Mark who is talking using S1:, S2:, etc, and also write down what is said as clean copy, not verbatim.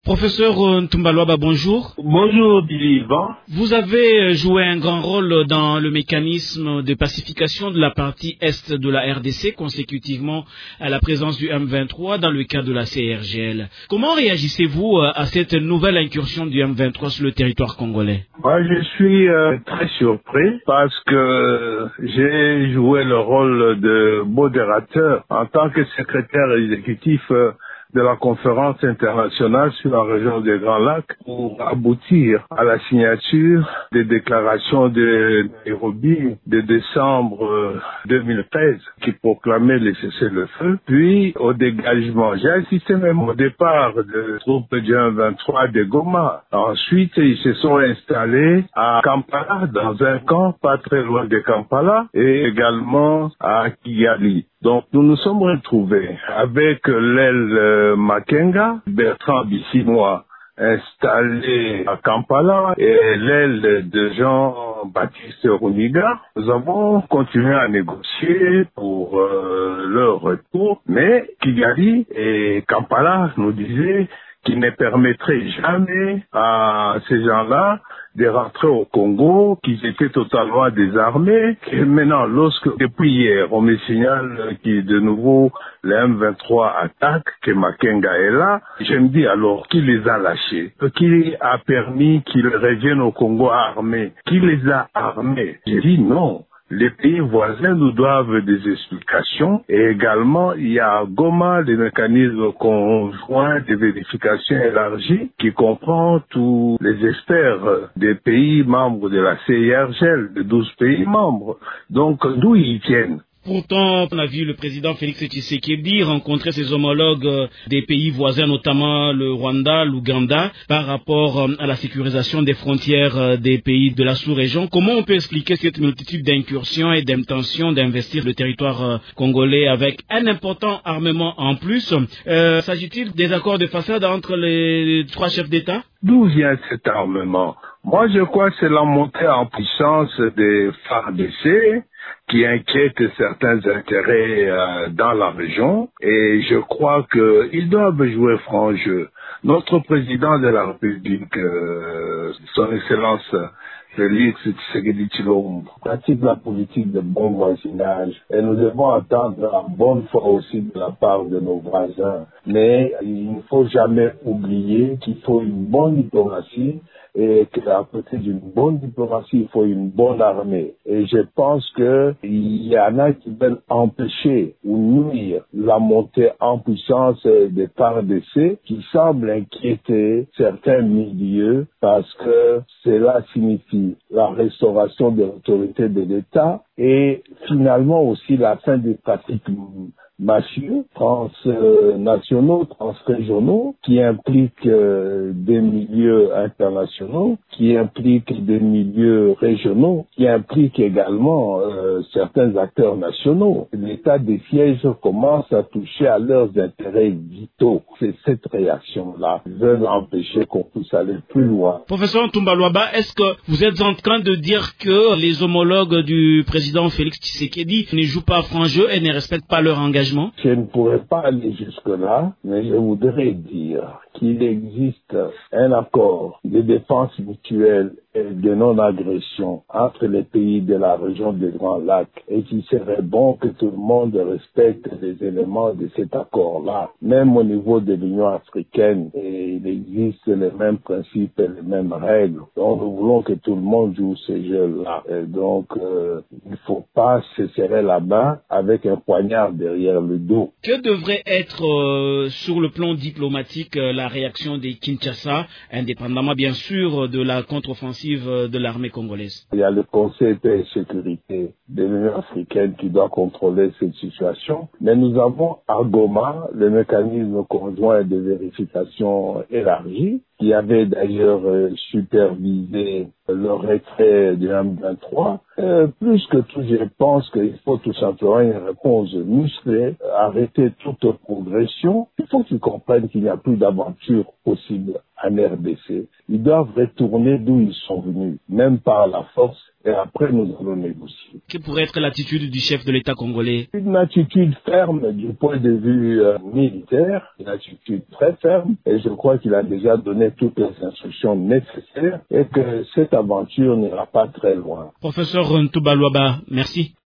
S1: Professeur Ntumba-Luaba, bonjour.
S2: Bonjour, Billy Van.
S1: Vous avez joué un grand rôle dans le mécanisme de pacification de la partie est de la RDC, consécutivement à la présence du M23 dans le cadre de la CIRGL. Comment réagissez-vous à cette nouvelle incursion du M23 sur le territoire congolais?
S2: Moi, je suis très surpris parce que j'ai joué le rôle de modérateur en tant que secrétaire exécutif de la conférence internationale sur la région des Grands Lacs pour aboutir à la signature des déclarations de Nairobi de décembre 2013 qui proclamaient le cessez-le-feu, puis au dégagement. J'ai assisté même au départ de troupes du 23 de Goma. Ensuite, ils se sont installés à Kampala, dans un camp pas très loin de Kampala, et également à Kigali. Donc, nous nous sommes retrouvés avec l'aile Makenga, Bertrand Bissinois, installé à Kampala, et l'aile de Jean-Baptiste Runiga. Nous avons continué à négocier pour leur retour, mais Kigali et Kampala nous disaient qu'ils ne permettraient jamais à ces gens-là de rentrer au Congo, qu'ils étaient totalement désarmés. Et maintenant, depuis hier, on me signale que de nouveau le M23 attaque, que Makenga est là, je me dis alors qui les a lâchés, qui a permis qu'ils reviennent au Congo armés, qui les a armés. Je dis non. Les pays voisins nous doivent des explications et également il y a à Goma des mécanismes conjoints de vérification élargie qui comprend tous les experts des pays membres de la CIRGL, de 12 pays membres. Donc d'où ils viennent?
S1: Pourtant, on a vu le président Félix Tshisekedi rencontrer ses homologues des pays voisins, notamment le Rwanda, l'Ouganda, par rapport à la sécurisation des frontières des pays de la sous-région. Comment on peut expliquer cette multitude d'incursions et d'intentions d'investir le territoire congolais avec un important armement en plus? S'agit-il des accords de façade entre les trois chefs d'État?
S2: D'où vient cet armement? Moi, je crois que c'est la montée en puissance des FARDC qui inquiète certains intérêts dans la région, et je crois qu'ils doivent jouer franc jeu. Notre président de la République, son Excellence Félix Tshisekedi Tshilombo, pratique la politique de bon voisinage, et nous devons attendre la bonne foi aussi de la part de nos voisins. Mais il ne faut jamais oublier qu'il faut une bonne diplomatie, et qu'à côté d'une bonne diplomatie, il faut une bonne armée. Et je pense qu'il y en a qui veulent empêcher ou nuire la montée en puissance des FARDC qui semblent inquiéter certains milieux parce que cela signifie la restauration de l'autorité de l'État et finalement aussi la fin des pratiques mafieux, transnationaux, transrégionaux, qui impliquent des milieux internationaux, qui impliquent des milieux régionaux, qui impliquent également certains acteurs nationaux. L'état des sièges commence à toucher à leurs intérêts vitaux. C'est cette réaction-là qui veut empêcher qu'on puisse aller plus loin.
S1: Professeur Ntumba-Luaba, est-ce que vous êtes en train de dire que les homologues du président Félix Tshisekedi ne jouent pas franc jeu et ne respectent pas leur engagement?
S2: Je ne pourrais pas aller jusque-là, mais je voudrais dire qu'il existe un accord de défense mutuelle et de non-agression entre les pays de la région des Grands Lacs et qu'il serait bon que tout le monde respecte les éléments de cet accord-là, même au niveau de l'Union africaine, et il existe les mêmes principes et les mêmes règles. Donc nous voulons que tout le monde joue ces jeux-là. Et donc il ne faut pas se serrer la main avec un poignard derrière le dos.
S1: Que devrait être sur le plan diplomatique la réaction des Kinshasa, indépendamment bien sûr de la contre-offensive de l'armée congolaise?
S2: Il y a le Conseil paix et sécurité de l'Union africaine qui doit contrôler cette situation, mais nous avons à Goma le mécanisme conjoint de vérification élargi qui avait d'ailleurs supervisé le retrait du M23. Plus que tout, je pense qu'il faut tout simplement une réponse musclée, arrêter toute progression. Il faut qu'ils comprennent qu'il n'y a plus d'aventure possible en RDC. Ils doivent retourner d'où ils sont venus, même par la force, et après nous allons négocier.
S1: Quelle pourrait être l'attitude du chef de l'État congolais?
S2: Une attitude ferme du point de vue militaire, une attitude très ferme, et je crois qu'il a déjà donné toutes les instructions nécessaires et que cette aventure n'ira pas très loin.
S1: Professeur Ntouba Luaba, merci.